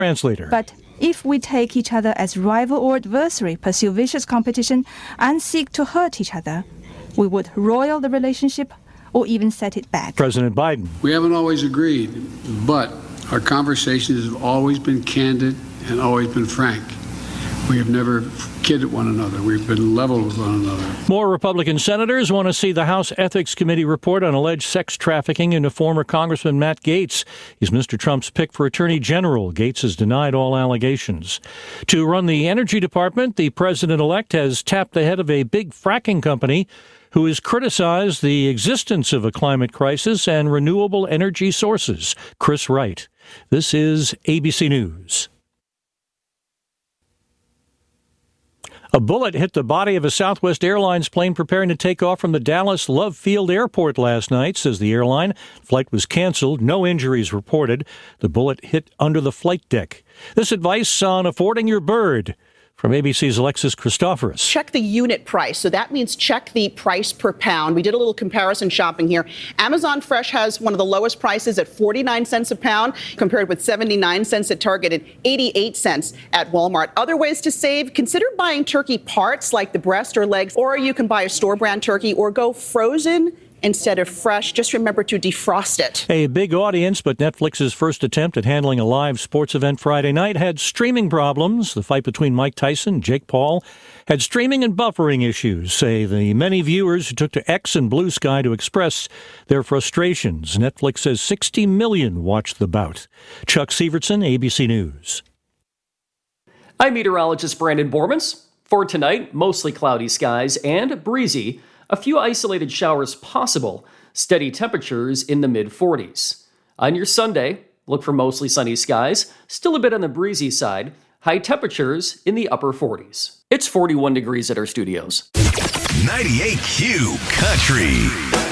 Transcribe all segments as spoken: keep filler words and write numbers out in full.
Translator. But if we take each other as rival or adversary, pursue vicious competition, and seek to hurt each other, we would roil the relationship or even set it back. President Biden. We haven't always agreed, but our conversations have always been candid and always been frank. We have never kidded one another. We've been level with one another. More Republican senators want to see the House Ethics Committee report on alleged sex trafficking into former Congressman Matt Gaetz. He's Mister Trump's pick for Attorney General. Gaetz has denied all allegations. To run the Energy Department, the president-elect has tapped the head of a big fracking company who has criticized the existence of a climate crisis and renewable energy sources. Chris Wright. This is A B C News. A bullet hit the body of a Southwest Airlines plane preparing to take off from the Dallas Love Field Airport last night, says the airline. Flight was canceled. No injuries reported. The bullet hit under the flight deck. This advice on affording your bird from A B C's Alexis Christoforous. Check the unit price. So that means check the price per pound. We did a little comparison shopping here. Amazon Fresh has one of the lowest prices at forty-nine cents a pound, compared with seventy-nine cents at Target and eighty-eight cents at Walmart. Other ways to save, consider buying turkey parts like the breast or legs, or you can buy a store brand turkey or go frozen instead of fresh. Just remember to defrost it. A big audience, but Netflix's first attempt at handling a live sports event Friday night had streaming problems. The fight between Mike Tyson and Jake Paul had streaming and buffering issues, say the many viewers who took to X and Blue Sky to express their frustrations. Netflix says sixty million watched the bout. Chuck Sievertson, A B C News. I'm meteorologist Brandon Bormans. For tonight, mostly cloudy skies and breezy. A few isolated showers possible, steady temperatures in the mid forties. On your Sunday, look for mostly sunny skies, still a bit on the breezy side, high temperatures in the upper forties. It's forty-one degrees at our studios. ninety-eight Q Country.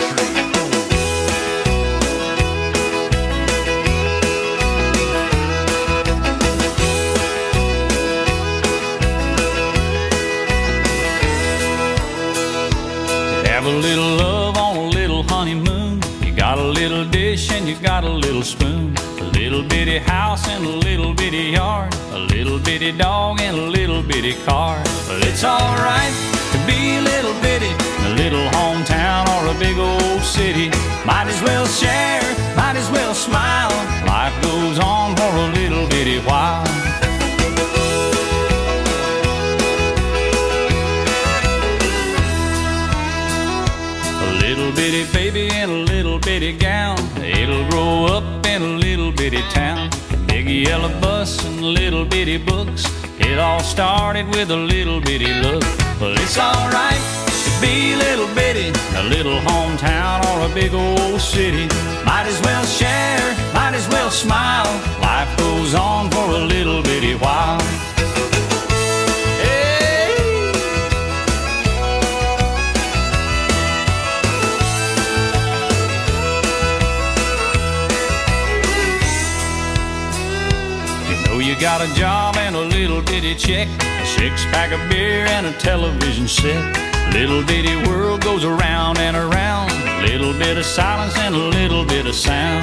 Have a little love on a little honeymoon. You got a little dish and you got a little spoon. A little bitty house and a little bitty yard. A little bitty dog and a little bitty car. But it's alright to be a little bitty in a little hometown or a big old city. Might as well share, might as well smile. Life goes on for a little bitty while. Little bitty baby in a little bitty gown. It'll grow up in a little bitty town. Big yellow bus and little bitty books. It all started with a little bitty look. Well, it's alright to be a little bitty in a little hometown or a big old city. Might as well share, might as well smile. Life goes on for a little bitty while. You got a job and a little bitty check, a six-pack of beer and a television set. Little bitty world goes around and around. A little bit of silence and a little bit of sound.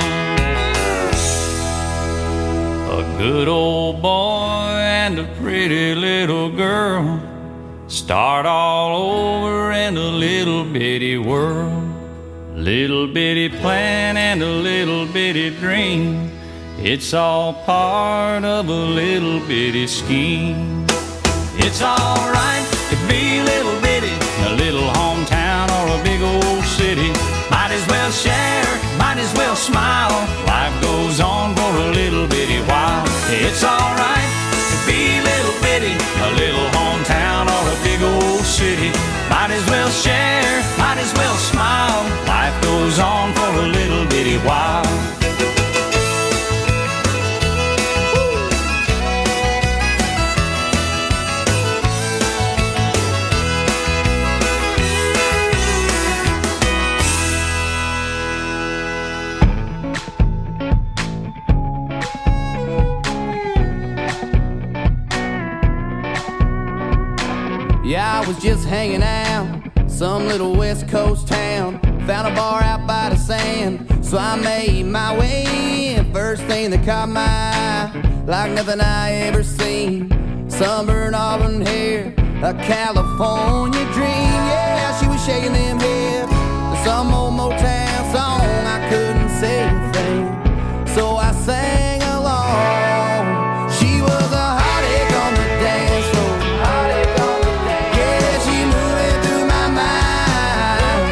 A good old boy and a pretty little girl start all over in a little bitty world. Little bitty plan and a little bitty dream. It's all part of a little bitty scheme. It's alright to be a little bitty in a little hometown or a big old city. Might as well share, might as well smile. Life goes on for a little bitty while. It's alright to be a little bitty in a little hometown or a big old city. Might as well share, might as well smile. Life goes on for a little bitty while. Yeah, I was just hanging out, some little west coast town. Found a bar out by the sand, so I made my way in. First thing that caught my eye like nothing I ever seen. Sunburned auburn hair, a California dream. Yeah, she was shaking them hips to some old Motown song. I couldn't say a thing, so I sang along. She was a heartache on the dance floor. Heartache on the dance. Yeah, she moving through my mind.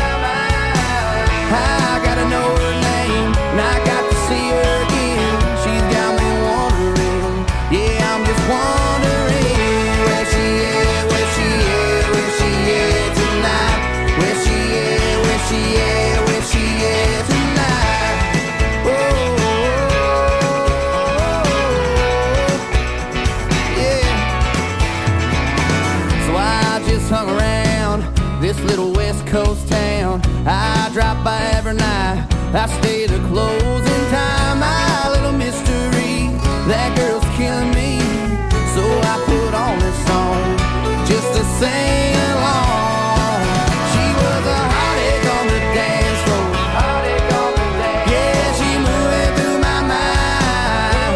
I gotta know her name, and I got to see her again. She's got me wondering. Yeah, I'm just wondering where she is, where she is, where she is tonight. Where she is, where she is, where she is tonight. Oh, yeah. So I just hung around this little West Coast town. I drop by every night. I stay the closing time. My little mystery, that girl's killing me. So I put on this song just to sing along. She was a heartache on the dance floor. Heartache on the dance. Yeah, she moving through my mind.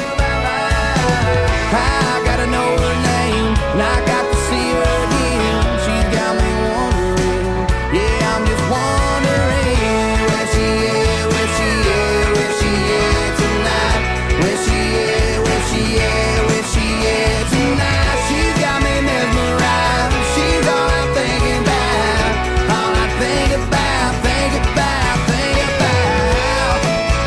I gotta know her name, and I got to see her again. She's got me wondering. Yeah, I'm just wondering where she is, where she is, where she is tonight. Where she is, where she is, where she is tonight. She's got me mesmerized. She's all I'm thinking about. All I think about, think about, think about.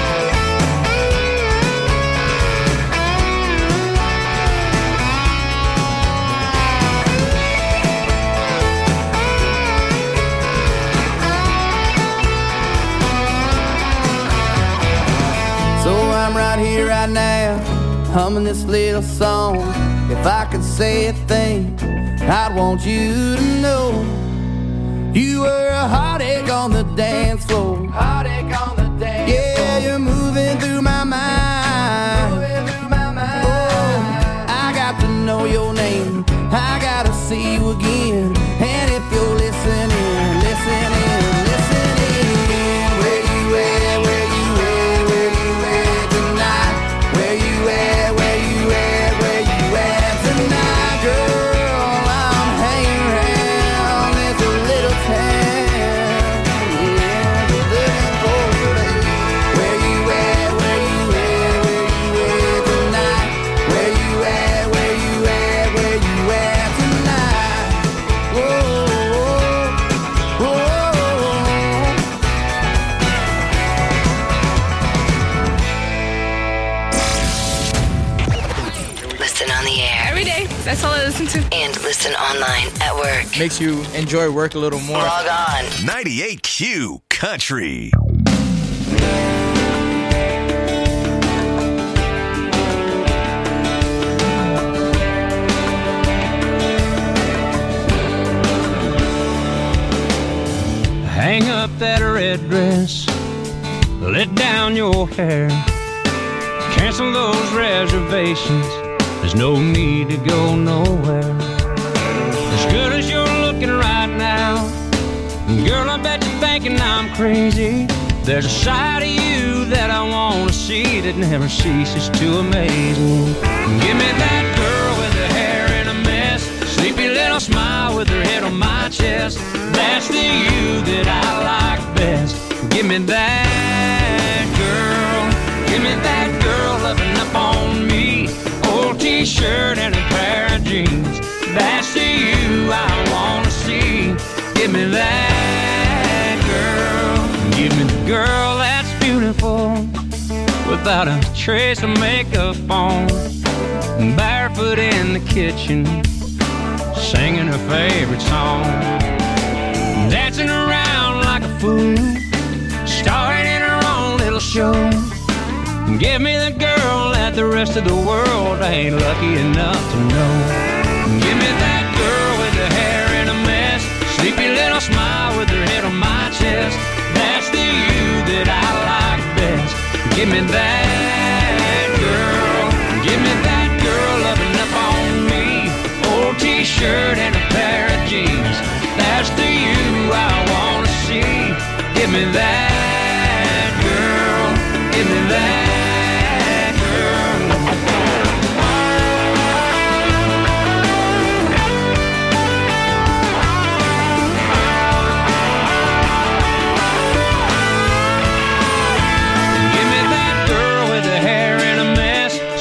So I'm right here, right now, humming this little song. If I could say a thing, I'd want you to know you were a heartache on the dance floor. Heartache on the dance floor. Yeah, you're moving through my mind. Moving through my mind. Oh, I got to know your name. I gotta see you again. And if you're listening, listening, listening, where you at, where you at, where you at tonight? Where you at, where you at, where you at tonight, girl? I'm hanging around this little town. Yeah, just looking for you, baby. Where you at, where you at, where you at tonight? Where you at, where you at, where you at tonight? Whoa, whoa, whoa. Listen on the air Every day. That's all I listen to. and listen online at work. Makes you enjoy work a little more. Log on. ninety-eight Q Country. Hang up that red dress, let down your hair, cancel those reservations. There's no need to go nowhere. As good as you're looking right now, girl, I bet you're thinking I'm crazy. There's a side of you that I want to see that never ceases to amaze me. Give me that girl with her hair in a mess, sleepy little smile with her head on my chest. That's the you that I like best. Give me that girl. Give me that girl loving up on me. Old t-shirt and a pair of jeans. That's the you I want to see. Give me that girl. Give me the girl that's beautiful, without a trace of makeup on, barefoot in the kitchen, singing her favorite song, dancing around like a fool, starring in her own little show. Give me the girl that the rest of the world ain't lucky enough to know. Give me that girl with the hair in a mess, sleepy little smile with her head on my chest. That's the you that I like best. Give me that girl. Give me that girl loving up on me. Old t-shirt and a pair of jeans. That's the you I want to see. Give me that girl. Give me that girl.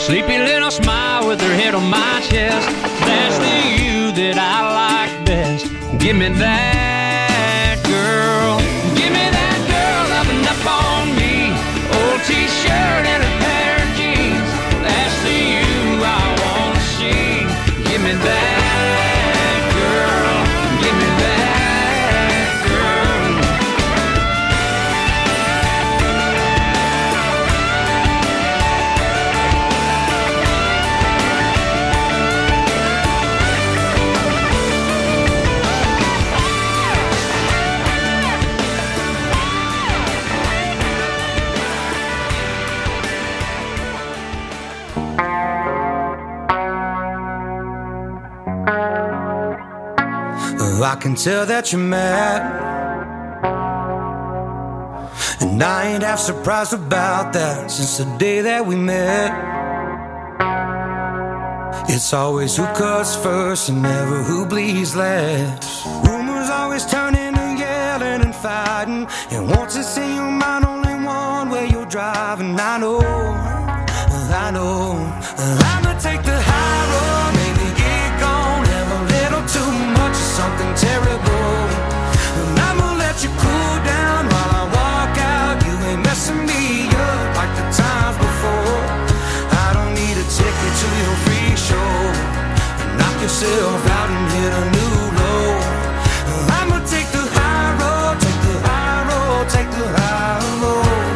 Sleepy little smile with her head on my chest. That's the you that I like best. Give me that girl. Give me that girl loving up on me. Old t-shirt and a pair of jeans. That's the you I wanna see. Give me that girl. Give me that girl. I can tell that you're mad, and I ain't half surprised about that. Since the day that we met, it's always who cuts first and never who bleeds last. Rumors always turning and yelling and fighting, and once it's in your mind, only one way you're driving. I know, I know, I'ma take the high road, maybe get gone, have a little too much of something terrible, and I'ma let you cool down while I walk out. You ain't messing me up like the times before. I don't need a ticket to your free show. Knock yourself out and hit a new low. I'ma take the high road, take the high road, take the high road.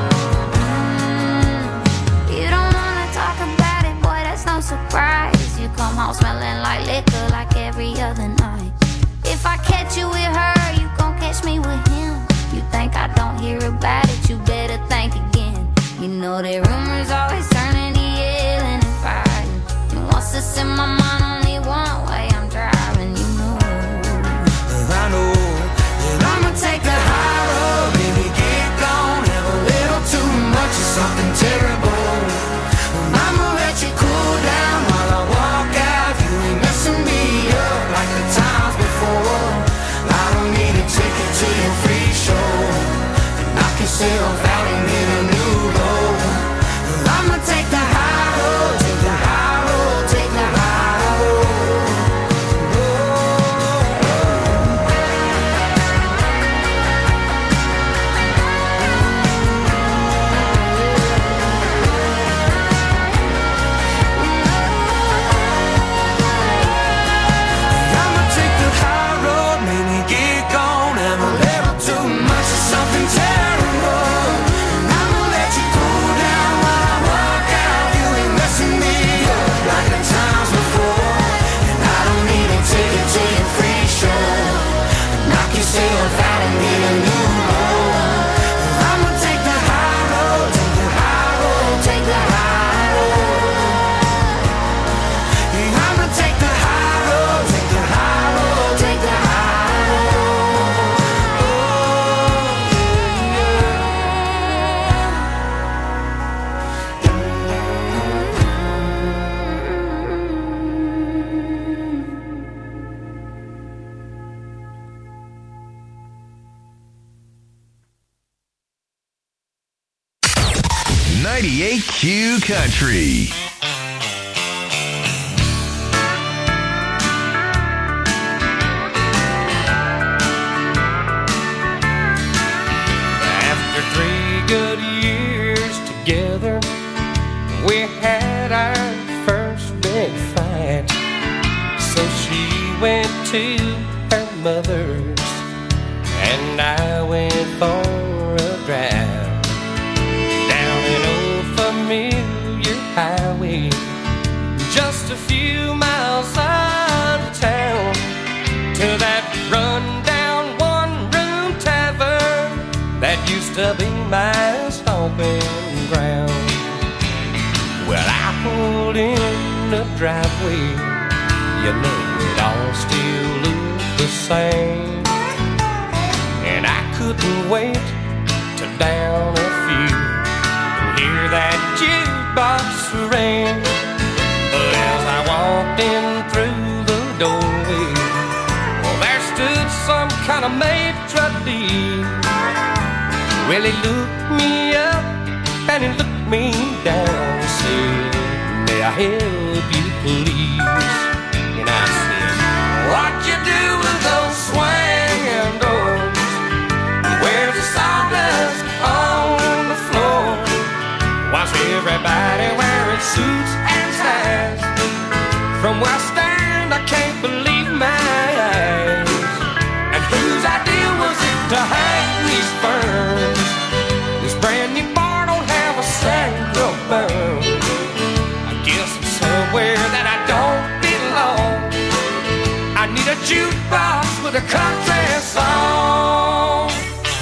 You don't wanna talk about it, boy, that's no surprise. You come home smelling like liquor like every other night. If I catch you with her, you gon' catch me with him. You think I don't hear about it, you better think again. You know that rumors always turning to yelling and fighting, and once it's in my mind, only one way I'm driving. You know, I know that I'ma take the high road, baby, get gone, have a little too much of something terrible, and I'ma let you cool down while I walk out. You ain't messing me up like the times before. I don't need a ticket to your free show. Knock yourself out and hit a new low. I'ma take the high road, take the high road, take the high road. I'ma take the high road, maybe get gone, have a little too much of something terrible, and I'ma let you cool down while I walk out. You ain't messing me up like the times before, and I don't need a ticket to your free show. Knock yourself out and hit a new low. I'ma take the high road, take the high road, take the high road. Yeah, I'ma take the high road, take the high road, take the high road. ninety-eight Q Country. After three good years together, we had our first big fight. So she went to her mother's, and I went for a drive down an old familiar highway, just a few miles out of town, to that run-down one-room tavern that used to be my stomping ground. Well, I pulled in the driveway, you know it all still looked the same, and I couldn't wait to down a few and hear that jukebox ring. But as I walked in through the doorway, well, there stood some kind of maitre d'. Well, he looked me up and he looked me down and said, I help you please? And I said, what you do with those swinging doors? Where's the sawdust on the floor? Why's everybody wearing suits and ties? From where I stand, I can't believe my eyes. And whose idea was it to hang these ferns? This brand new bar don't have a single burn. I guess I'm somewhere that I don't belong. I need a jukebox with a country song.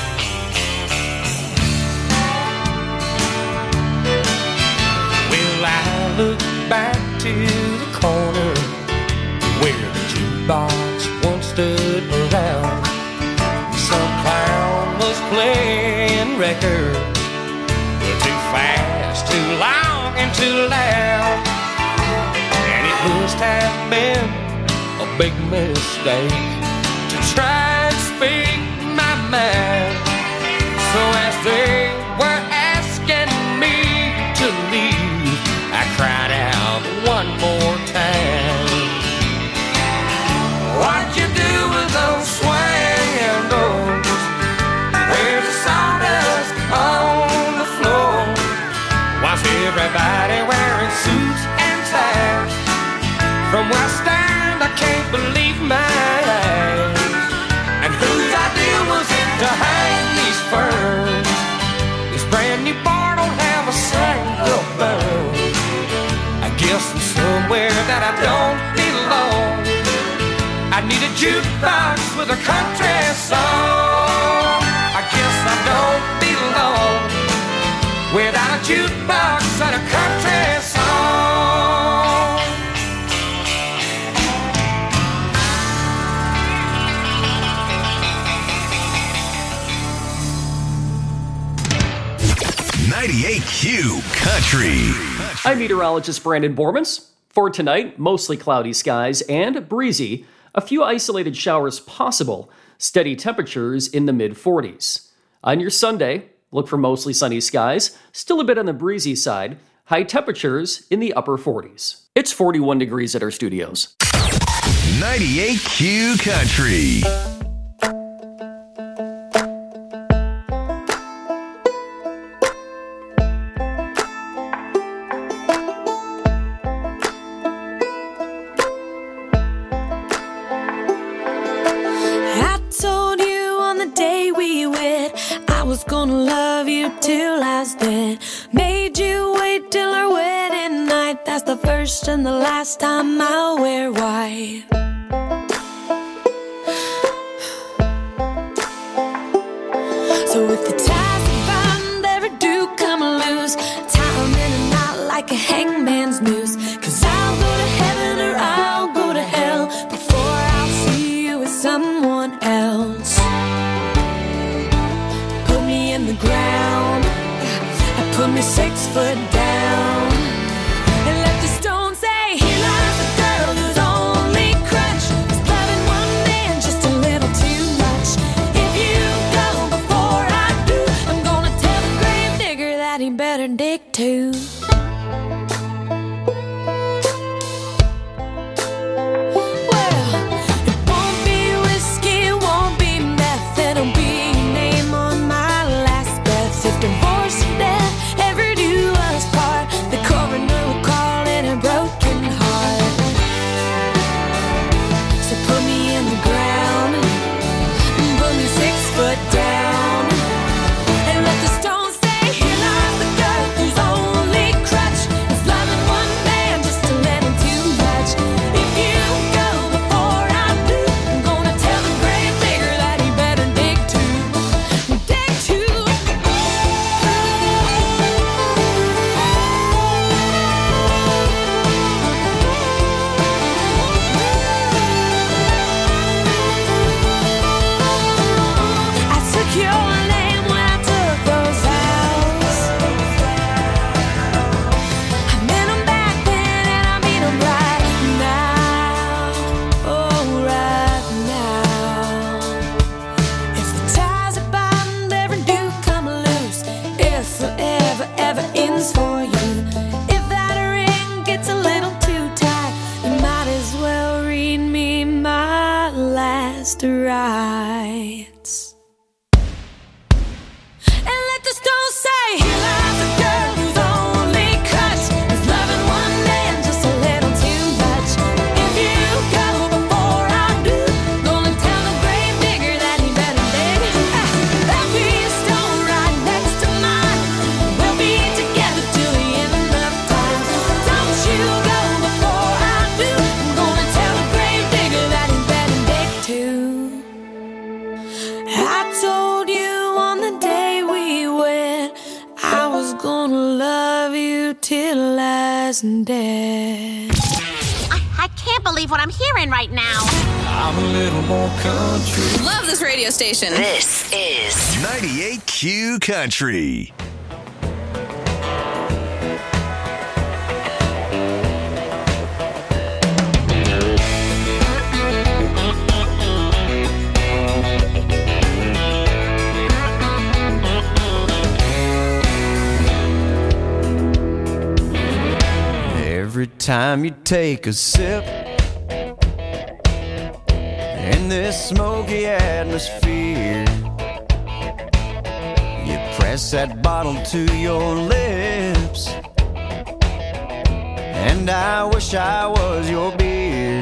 Well, I look back to the corner where the jukebox once stood around. Some clown was playing records, too fast, too long, and too loud. And it must have been a big mistake to try and speak my mind. So as they were asking me to leave, I cried out one more time. What you do with those swinging doors? Where's the sawdust on the floor? Why's everybody wearing suits and ties? From where I stand, I can't believe my eyes. And whose idea was it to hang these ferns? This brand new bar don't have a single burn. I guess I'm somewhere that I don't belong. I need a jukebox with a country song. I guess I don't belong without a jukebox and a country song. ninety-eight Q Country. I'm meteorologist Brandon Bormans. For tonight, mostly cloudy skies and breezy. A few isolated showers possible. Steady temperatures in the mid forties. On your Sunday, look for mostly sunny skies. Still a bit on the breezy side. High temperatures in the upper forties. It's forty-one degrees at our studios. ninety-eight Q Country. Gonna love you till I was dead. Made you wait till our wedding night. That's the first and the last time I'll wear white. So if the ties of bond ever do come loose, tie 'em in a knot like a hangman's noose. Cause I'll go to heaven or I'll go to hell before I'll see you with someone else. In the ground, I put me six foot down and let the stone say, here lies the girl whose only crutch is loving one man just a little too much. If you go before I do, I'm gonna tell the grave digger that he better dig too. Divorce or death ever do us isn't dead. I, I can't believe what I'm hearing right now. I'm a little more country. Love this radio station. This is ninety-eight Q Country. Every time you take a sip in this smoky atmosphere, you press that bottle to your lips, and I wish I was your beer.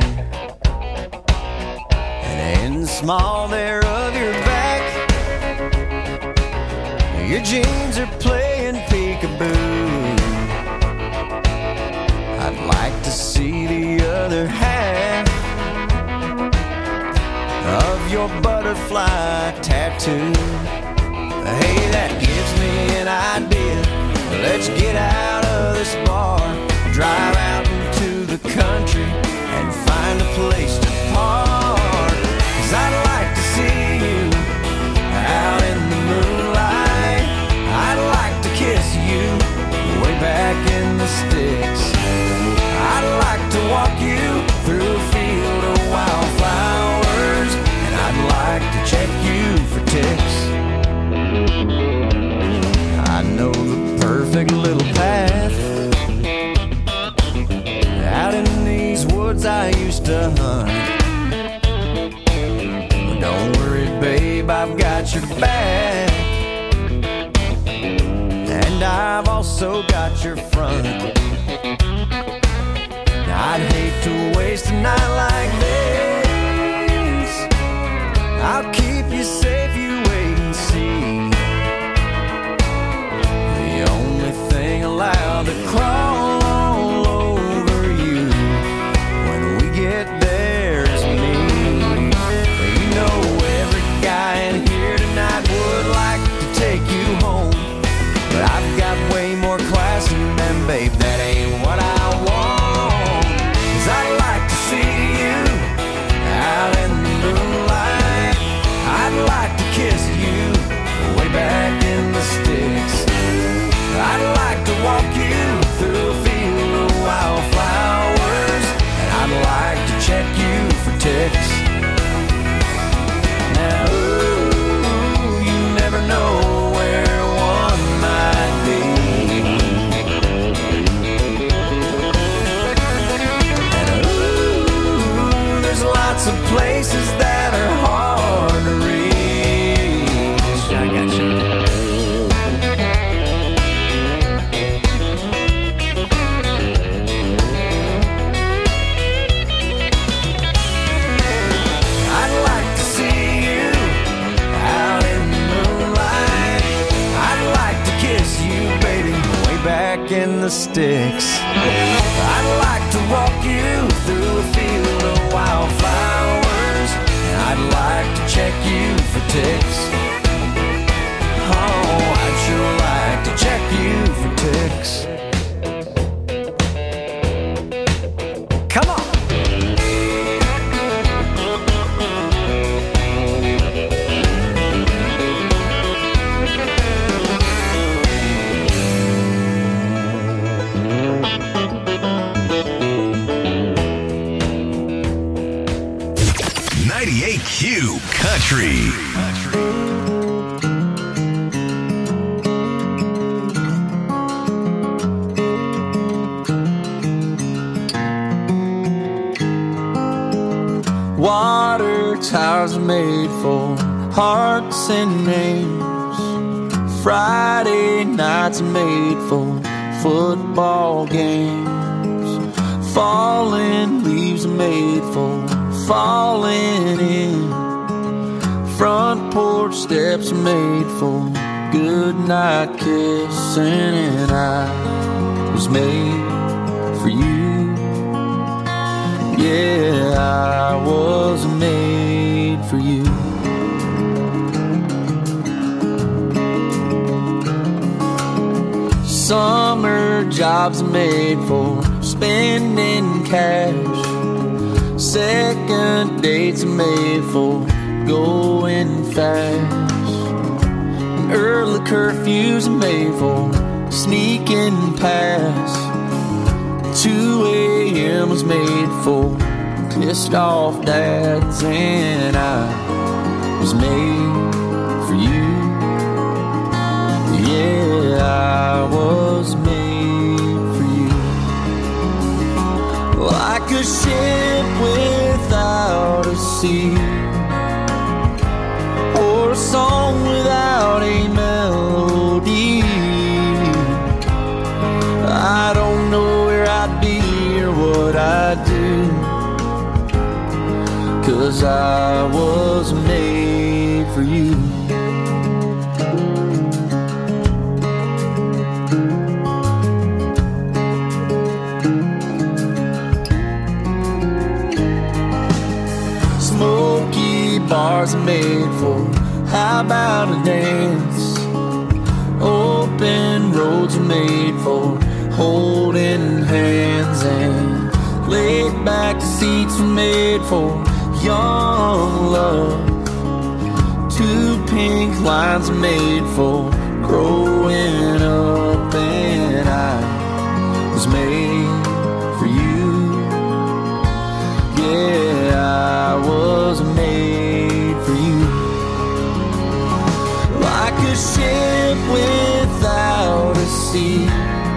And in the small there of your back, your jeans are playing peekaboo. I'd like to see the other half of your butterfly tattoo. Hey, that gives me an idea. Let's get out of this bar, drive out into the country, and find a place to park. 'Cause I'd like to see you out in the moonlight. I'd like to kiss you way back in the sticks. I'd like to walk you through a field of wildflowers, and I'd like to check you for ticks. I know the perfect little path out in these woods I used to hunt. But don't worry, babe, I've got your back, and I've also got your front. I'd hate to waste a night like this. I'll keep you safe, you wait and see. The only thing allowed to crawl all over you when we get there is me. You know every guy in here tonight would like to take you home, but I've got way more class than them, babe. That ain't what I want. I'd like to see you out in the moonlight. I'd like to kiss you way back in the sticks. I'd like to walk you through a field of wildflowers, and I'd like to check you for ticks. Now, ooh, you never know where one might be. Lots of places that are hard to reach. I got you. I'd like to see you out in the moonlight. I'd like to kiss you, baby, way back in the sticks. I'd like to walk you through a field of wildflowers, and I'd like to check you for ticks. Oh, I'd sure like to check you for ticks. Come on! ninety-eight Q Country. Water towers are made for hearts and names. Friday nights are made for football games. Falling leaves are made for falling in. Front porch steps are made for good night kissing, and I was made for you. Yeah, I was made for you. Summer jobs are made for spending cash. Second dates are made for going fast. Early curfews are made for sneaking past. two a.m. was made for pissed off dads, and I was made for you. Yeah, I was made for you. Like a ship without a sea, or a song without a melody. I don't know where I'd be or what I'd do, 'cause I was made for you. Smoky bars are made for how about a dance? Open roads are made for holding hands, and laid back seats are made for young love. Two pink lines are made for growing up, and I was made for you. Yeah, I was made for you. Like a ship without a sea,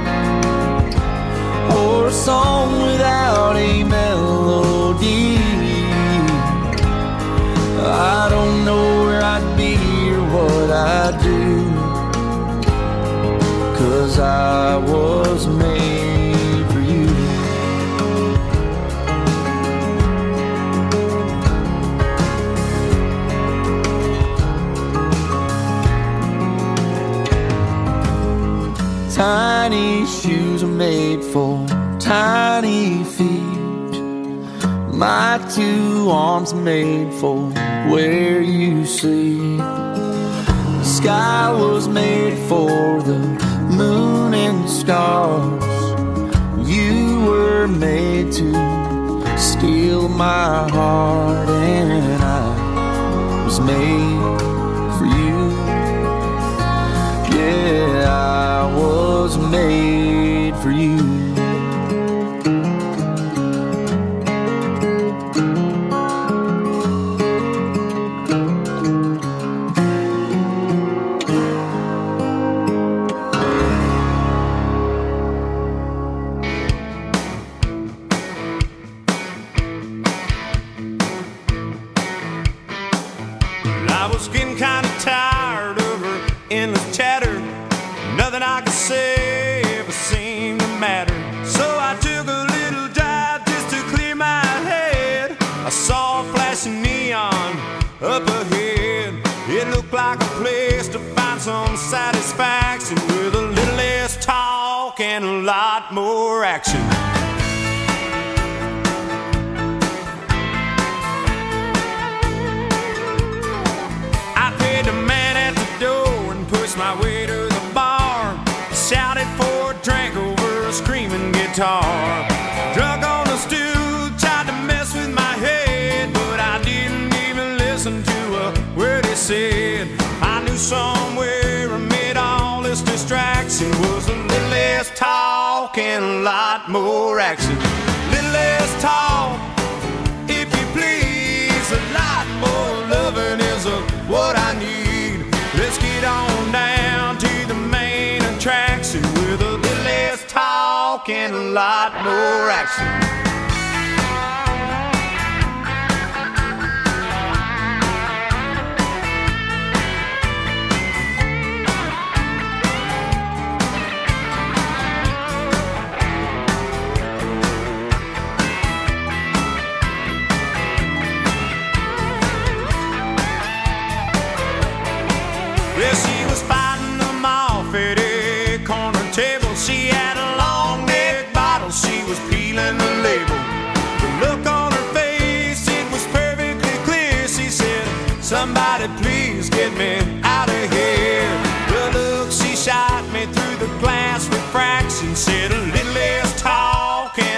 or a song without a melody. I don't know where I'd be or what I'd do, 'cause I was made for you. Tiny shoes are made for tiny feet. My two arms are made for where you sleep. The sky was made for the moon and stars. You were made to steal my heart, and I was made for you. Yeah, I was made for you. Satisfaction with a little less talk and a lot more action. I paid the man at the door and pushed my way to the bar. Shouted for a drink over a screaming guitar. Drunk on the stool, tried to mess with my head, but I didn't even listen to a word he said. I knew somewhere distraction was a little less talk and a lot more action. Little less talk, if you please. A lot more loving is a, what I need. Let's get on down to the main attraction with a little less talk and a lot more action. Somebody please get me out of here. The look she shot me through the glass refraction said a little less talk and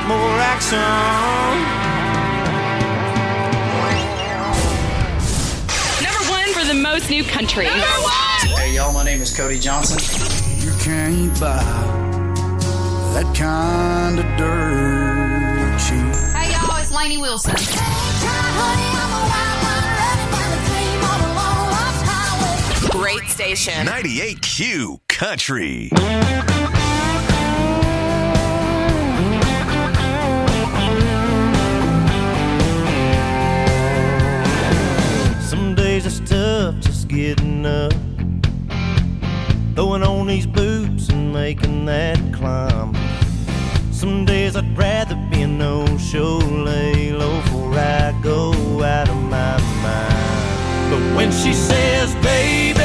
lot more action. Number one for the most new country. Number one! Hey, y'all, my name is Cody Johnson. You can't buy that kind of dirt cheap. Hey, y'all, it's Lainey Wilson. Great station. ninety-eight Q Country. Some days it's tough just getting up, throwing on these boots and making that climb. Some days I'd rather be a no-show, lay low before I go out of my mind. But when she says, baby,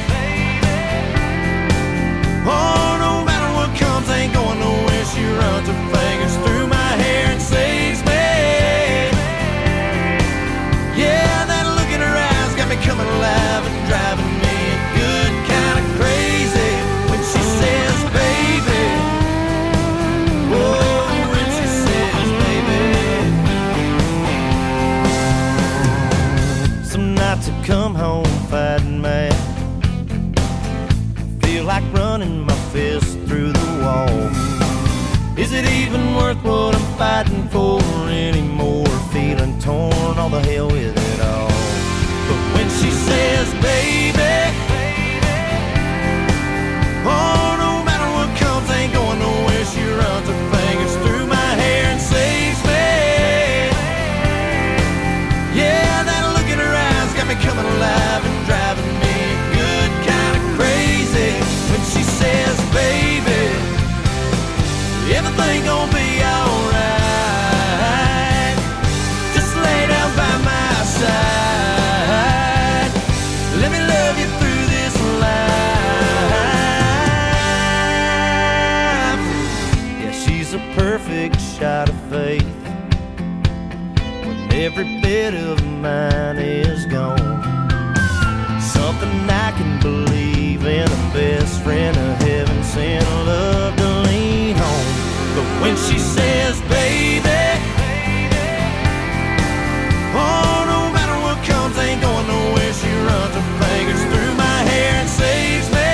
oh, no matter what comes, ain't going nowhere, she runs her fingers through my hair and saves me. Yeah, that look in her eyes got me coming alive and driving me a good kind of crazy. When she says, baby, oh, when she says, baby. Some nights I come home fighting mad, feel like running my fist through the wall. Is it even worth what I'm fighting for anymore? Feeling torn, all the hell with it all. But when she says, baby, oh, no matter what comes, ain't going nowhere, she runs her fingers through my hair and saves me. Yeah, that look in her eyes got me coming alive and driving me good kind of crazy. When she says, baby, everything gon' be alright, just lay down by my side, let me love you through this life. Yeah, she's a perfect shot of faith when every bit of mine is gone. Something I can believe in, a best friend of heaven sent, love to lean on. But when she says, baby, oh, no matter what comes, ain't going nowhere, she runs her fingers through my hair and saves me.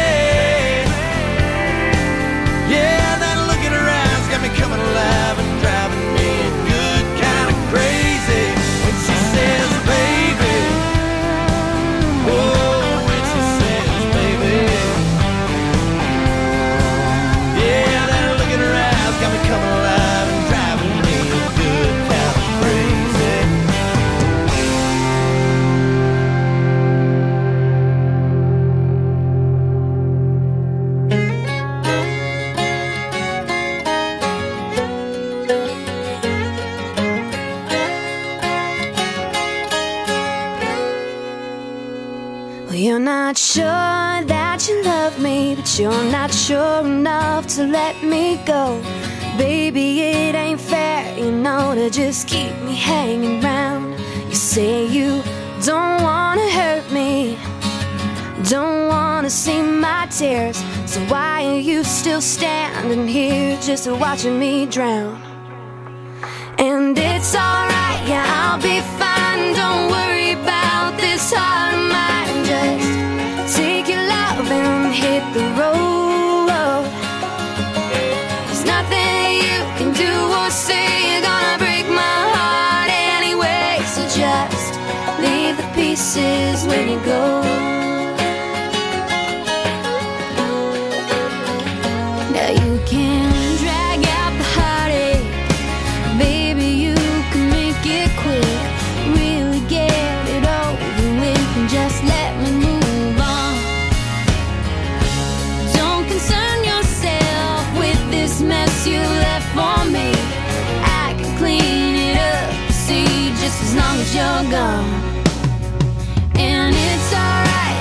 Yeah, that look in her eyes got me coming alive and driving me good kind of crazy. When she says, baby, oh, when she says, baby, yeah, that look in her eyes got me coming alive and driving me good kind of crazy. Well, you're not sure that you love me, but you're not sure enough to let me go. Baby, it ain't fair, you know, to just keep me hanging round. You say you don't wanna hurt me, don't wanna see my tears, so why are you still standing here just watching me drown? And it's alright, yeah, I'll be fine, don't worry about this heart of mine. Just take your love and hit the road. There's nothing you can do or say, you're gonna break my heart anyway. So just leave the pieces when you go. Now you can drag out the heartache, baby, you can make it quick, really get it over with and just let me move on. Don't concern yourself with this mess you left for me, I can clean it up, see, just as long as you're gone. And it's alright,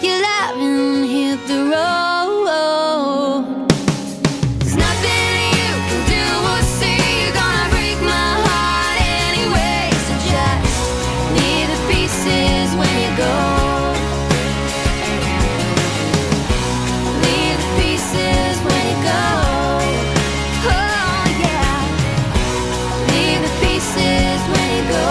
your love and hit the road. There's nothing you can do or see. You're gonna break my heart anyway. So just leave the pieces when you go. Leave the pieces when you go. Oh yeah. Leave the pieces when you go.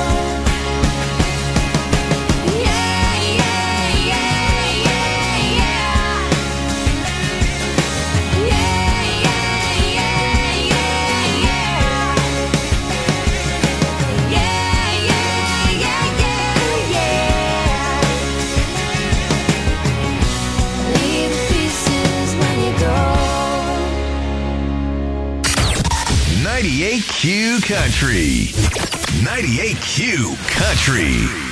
ninety-eight Q Country. ninety-eight Q Country.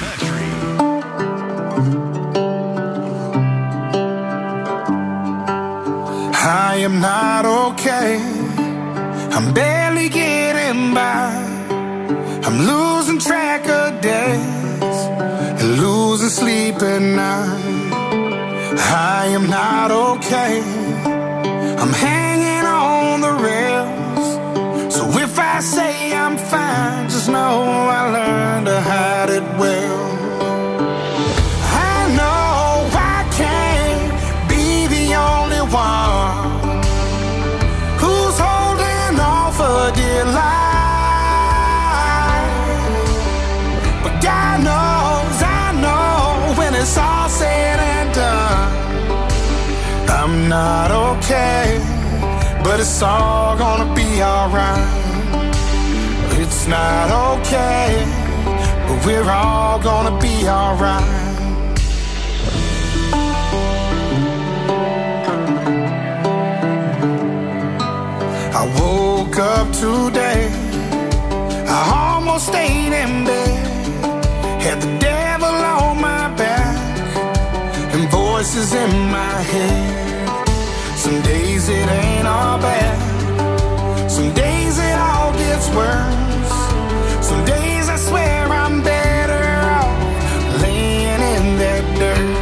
I am not okay. I'm barely getting by. I'm losing track of days and losing sleep at night. I am not okay. I'm hanging on the rails. So if I say I'm fine, just know I learned to hide it well. I know I can't be the only one who's holding on for dear life. But God knows, I know when it's all said and done, I'm not okay. But it's all gonna be alright. It's not okay, but we're all gonna be alright. I woke up today, I almost stayed in bed. Had the devil on my back and voices in my head. Some days it ain't all bad. Some days it all gets worse. Some days I swear I'm better off laying in that dirt.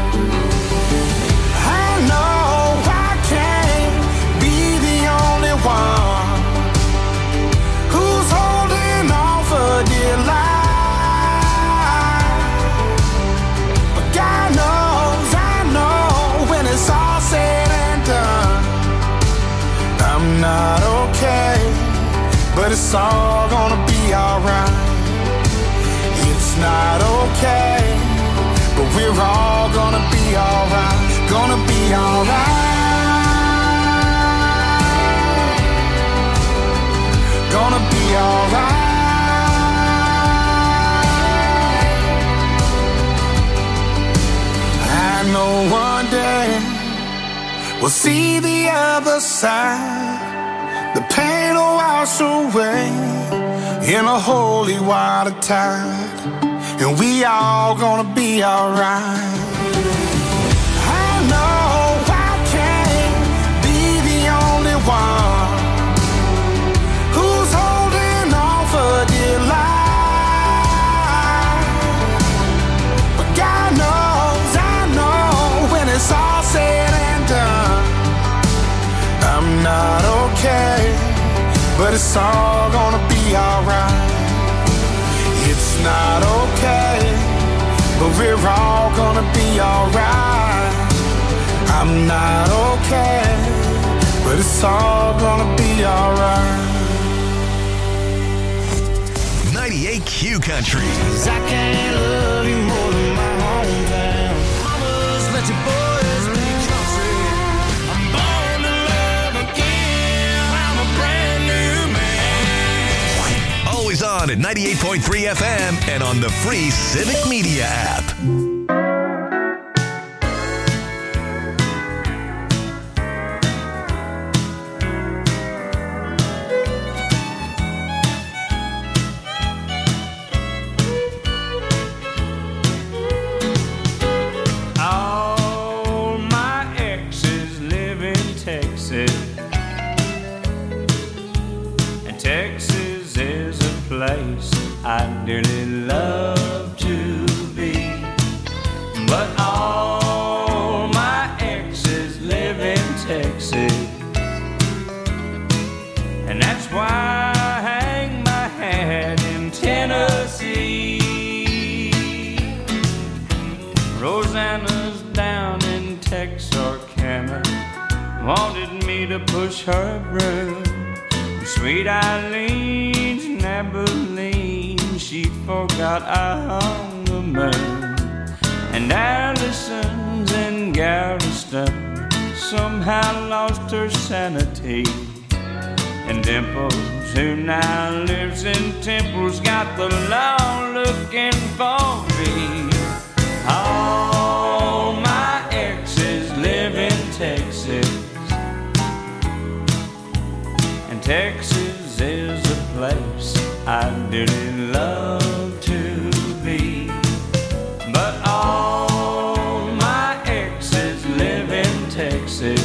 I know I can't be the only one who's holding on for dear life. But God knows, I know when it's all said and done, I'm not okay, but it's all gonna be alright. It's not okay, but we're all gonna be alright. Gonna be alright. Gonna be alright. I know one day we'll see the other side. The pain will wash away in a holy water tide, and we all gonna be alright. I know I can't be the only one who's holding on for dear life. But God knows, I know when it's all said and done, I'm not okay, but it's all gonna be alright. It's not okay, but we're all gonna be alright. I'm not okay, but it's all gonna be alright. ninety-eight Q Country. 'Cause I can't love you more than my hometown. Mamas, let your boys be country. I'm born to love again. I'm a brand new man. Always on at ninety-eight point three F M and on the free Civic Media app. All my exes live in Texas, and Texas is a place I'd dearly love to be. But all to push her broom. Sweet Eileen's in Abilene, she forgot I hung the moon. And Allison's in Galveston somehow lost her sanity. And Dimples, who now lives in Temple's, got the law looking for me. All my exes live in Texas, and Texas is a place I really love to be. But all my exes live in Texas,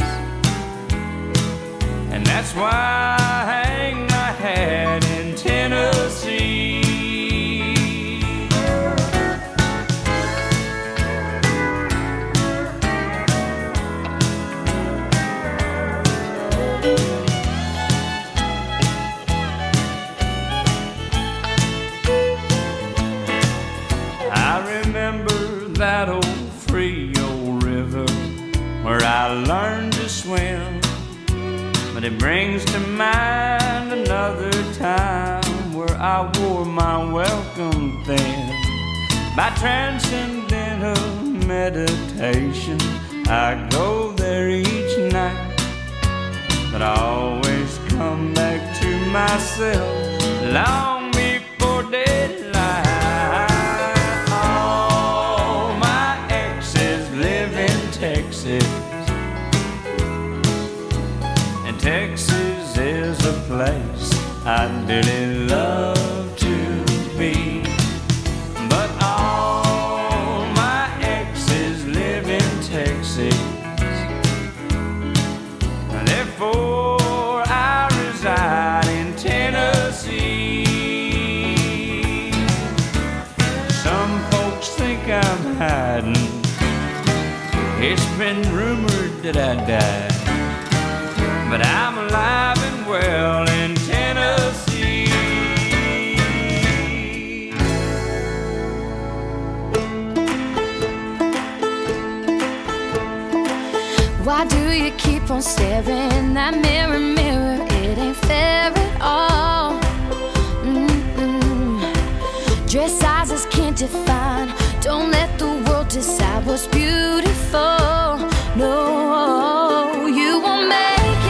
and that's why I hang my hat in Tennessee. I remember that old Frio River where I learned to swim. But it brings to mind another time where I wore my welcome thin. By transcendental meditation, I go there each night. But I always come back to myself long before daylight. All my exes live in Texas, Texas is a place I'd really love to be. But all my exes live in Texas, therefore I reside in Tennessee. Some folks think I'm hiding, it's been rumored that I died, but I'm alive and well in Tennessee. Why do you keep on staring that mirror, mirror? It ain't fair at all. Mm-mm. Dress sizes can't define. Don't let the world decide what's beautiful. No, you won't make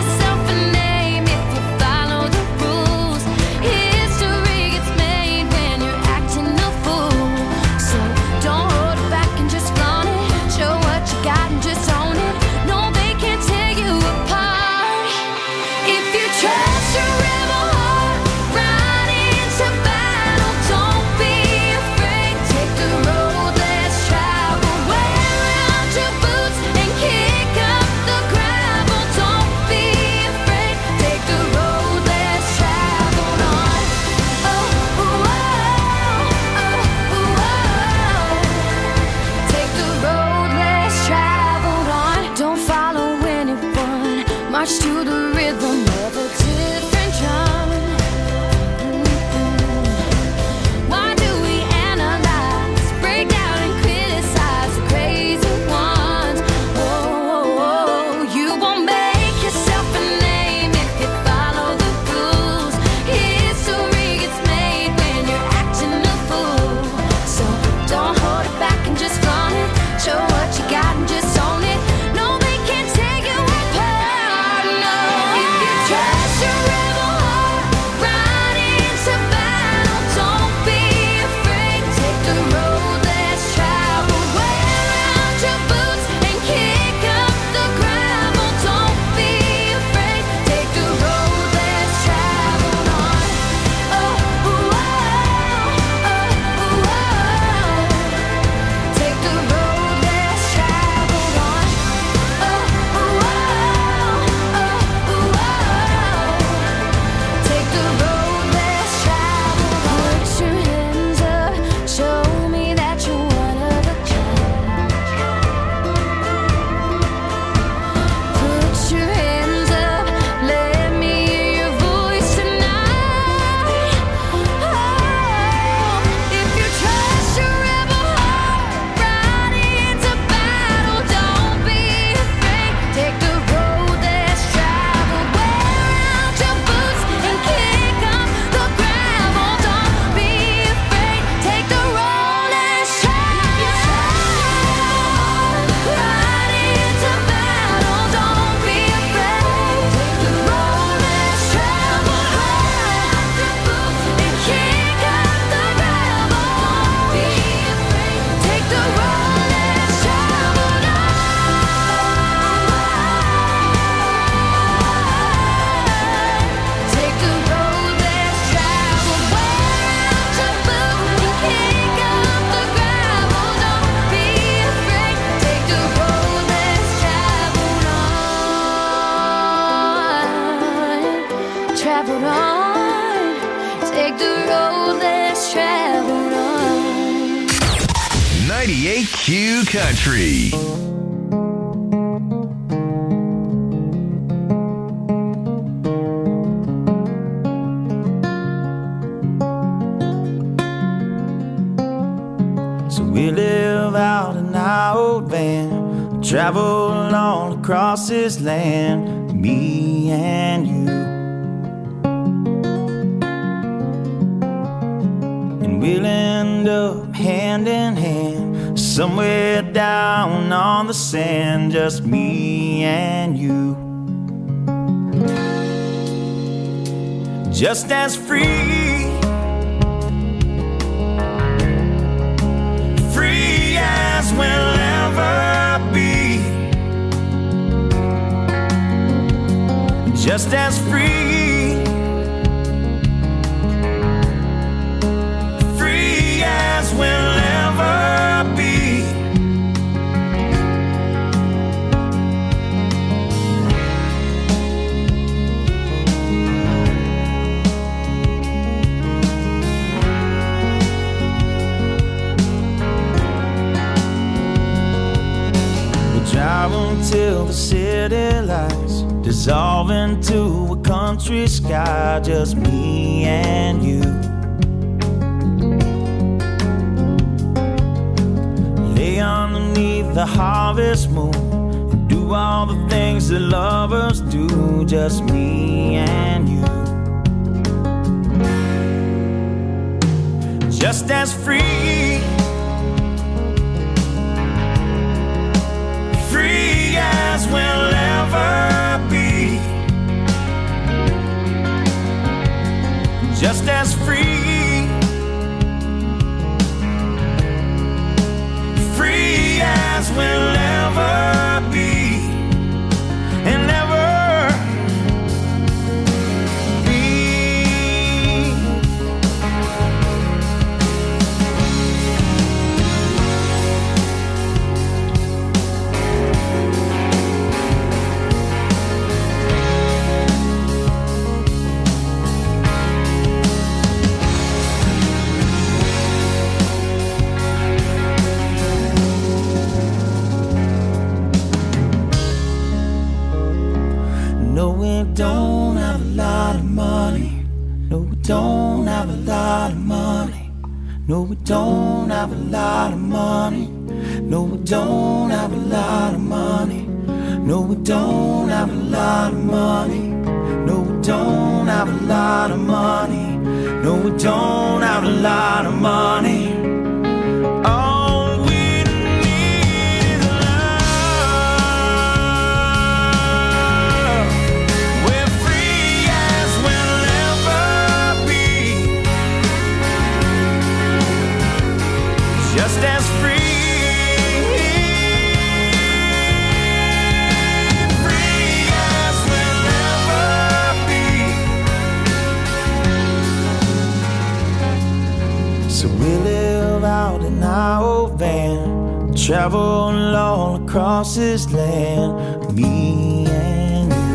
to the rhythm of a different drum. Mm-mm. Why do we analyze, break down and criticize the crazy ones? Oh, oh, oh, you won't make yourself a name if you follow the rules. History gets made when you're acting a fool. So don't hold it back and just flaunt it. Show what you got and just own it. No, they can't take you apart. No. ninety-eight Q Country. So we live out in our old van, travel all across this land, me and you. And we'll end up hand in hand, somewhere down on the sand, just me and you. Just as free, free as we'll ever be. Just as free, free as we'll ever be. Drive until the city lights dissolve into a country sky, just me and you. Lay underneath the harvest moon and do all the things that lovers do, just me and you. Just as free, free as we'll ever be. Just as free, free as we'll ever be. And ever be. No, we don't have a lot of money. No, we don't have a lot of money. No, we don't have a lot of money. No, we don't have a lot of money. No, we don't have a lot of money. No, we don't have a lot of money. No, we don't have a lot of money. All we need is love. We're free as we'll ever be. Just as free. So we live out in our old van, travel all across this land, me and you.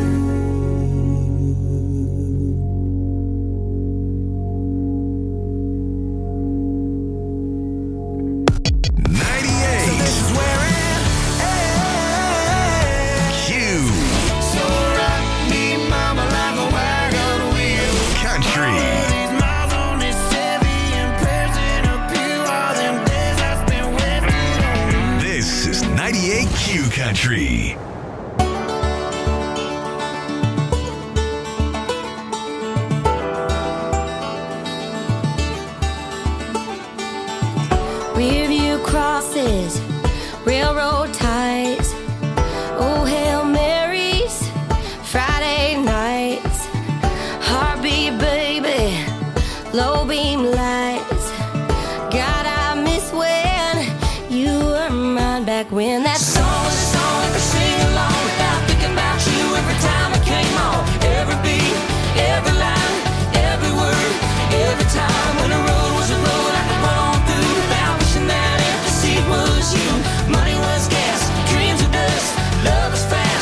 ninety-eight. So this is where it ends. Q. So rock me, mama, like a wagon wheel. Country. This is ninety-eight Q Country. Review crosses, railroad ties, oh Hail Marys, Friday nights, heartbeat baby, low beam lights. God, I miss when you were mine back when that song was a song I could sing along without thinking about you every time it came on. Every beat, every line, every word, every time when the road was a road I could run on through without wishing that empty seat was you. Money was gas, dreams were dust, love was fast.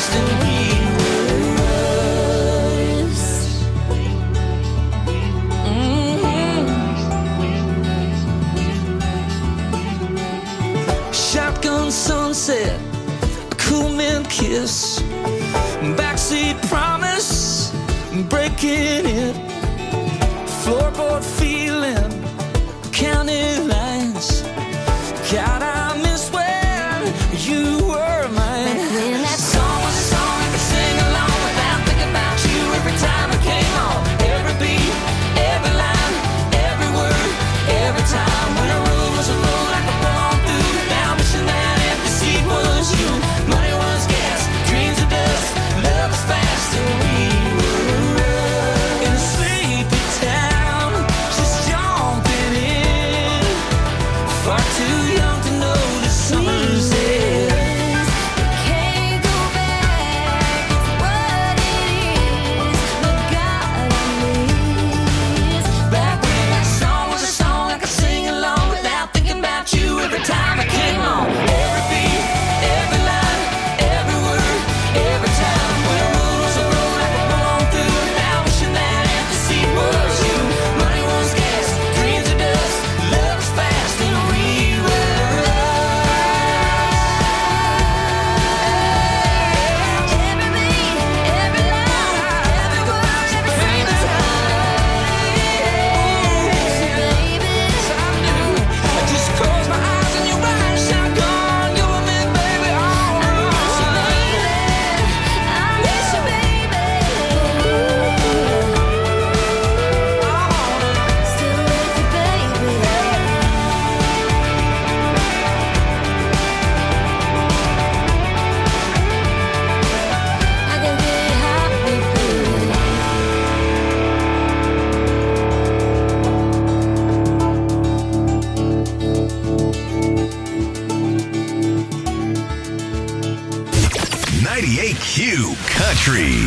sunset, a cool man kiss, backseat promise, breaking it, floorboard feeling, county lines. God, I miss when you were mine. When that song was a song I could sing along without thinking about you every time it came on. Every beat, every line, every word, every time. When a road was a road I could walk through. Now wishing that empty seat was you. Money was gas, dreams of dust, love was fast, and we were in a sleepy town, just jumping in, far too young to notice summer's end. Can't go back to what it is, but God, I miss. Back when that song was a song I could sing along without thinking about you every time I came on. Every beat, every line, every word, every time. When a road was a road I could walk through. Now wishing that empty seat was you. Money was gas, dreams of dust, love was fast, and we were Every beat, every line, every word, every single I just close my eyes and your eyes shine gone. You and me, baby, all alone. ninety-eight Q Country.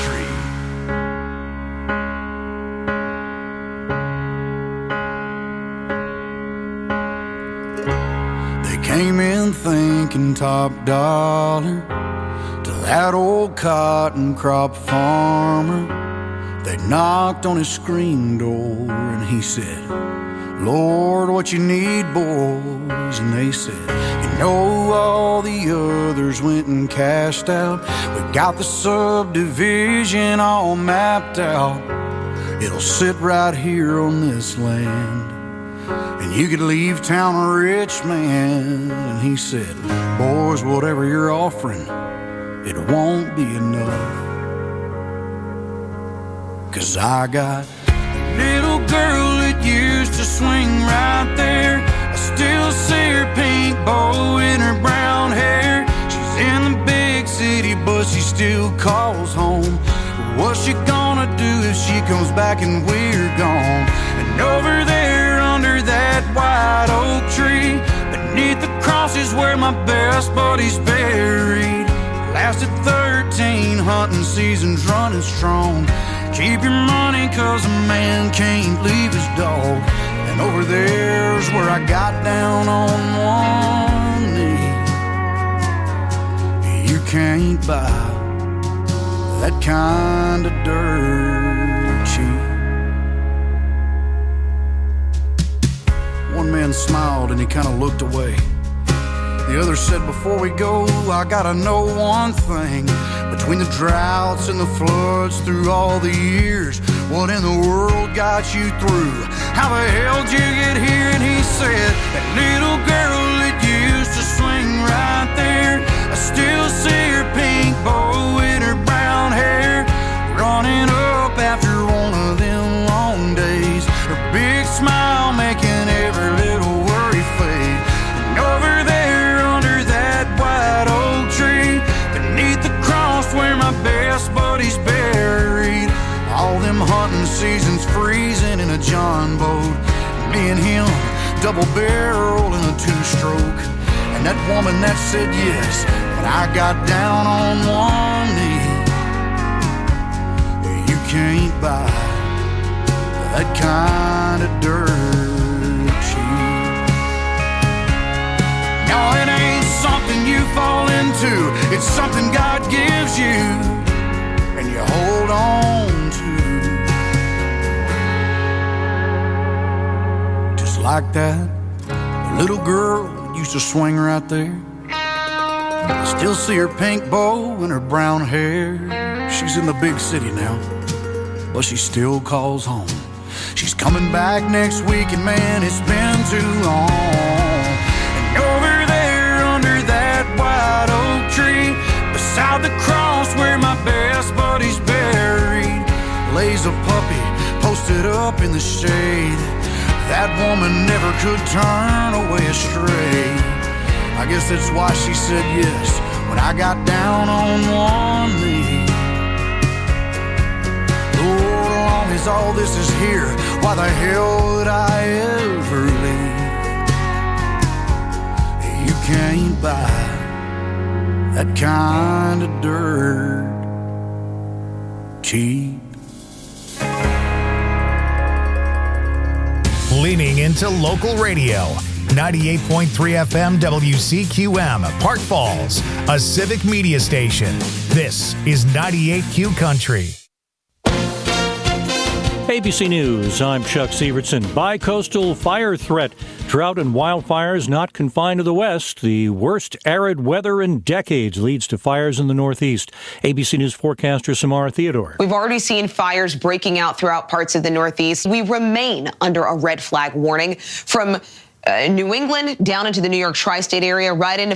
They came in thinking top dollar to that old cotton crop farmer. They knocked on his screen door and he said, Lord, what you need, boys? And they said, you know, all the others went and cashed out. We got the subdivision all mapped out. It'll sit right here on this land, and you could leave town a rich man. And he said, boys, whatever you're offering, it won't be enough. 'Cause I got a little girl that used to swing right there. I still see her pink bow in her brown hair. She's in the big city, but she still calls home. What's she gonna do if she comes back and we're gone? And over there under that white oak tree, beneath the cross is where my best buddy's buried. Lasted thirteen hunting seasons running strong. Keep your money 'cause a man can't leave his dog. And over there's where I got down on one knee. You can't buy that kind of dirt cheap. One man smiled and he kind of looked away. The other said, before we go, I gotta know one thing. Between the droughts and the floods through all the years, what in the world got you through? How the hell did you get here? And he said, that little girl that used to swing right there, I still see her pink bow in her brown hair, running up after one of them long days. Her big smile making every little worry fade. And over there under that white oak tree, beneath the cross where my best buddy's buried, all them hunting seasons freezing in a John boat, me and him double barrel in a two-stroke. And that woman that said yes, but I got down on one knee. You can't buy that kind of dirt cheap. No, it ain't something you fall into, it's something God gives you and you hold on to. Just like that little girl used to swing right there. I still see her pink bow and her brown hair. She's in the big city now, but she still calls home. She's coming back next week, and man, it's been too long. And over there under that white oak tree, beside the cross where my best buddy's buried, lays a puppy posted up in the shade. That woman never could turn away astray. I guess that's why she said yes when I got down on one knee. Lord, as long as all this is here, why the hell would I ever leave? You can't buy that kind of dirt cheap. Leaning into local radio. ninety-eight point three F M W C Q M, Park Falls, a civic media station. This is ninety-eight Q Country. A B C News, I'm Chuck Sievertson. Bi-coastal fire threat. Drought and wildfires not confined to the west. The worst arid weather in decades leads to fires in the northeast. A B C News forecaster Samara Theodore. We've already seen fires breaking out throughout parts of the northeast. We remain under a red flag warning from Uh, New England down into the New York tri-state area, right into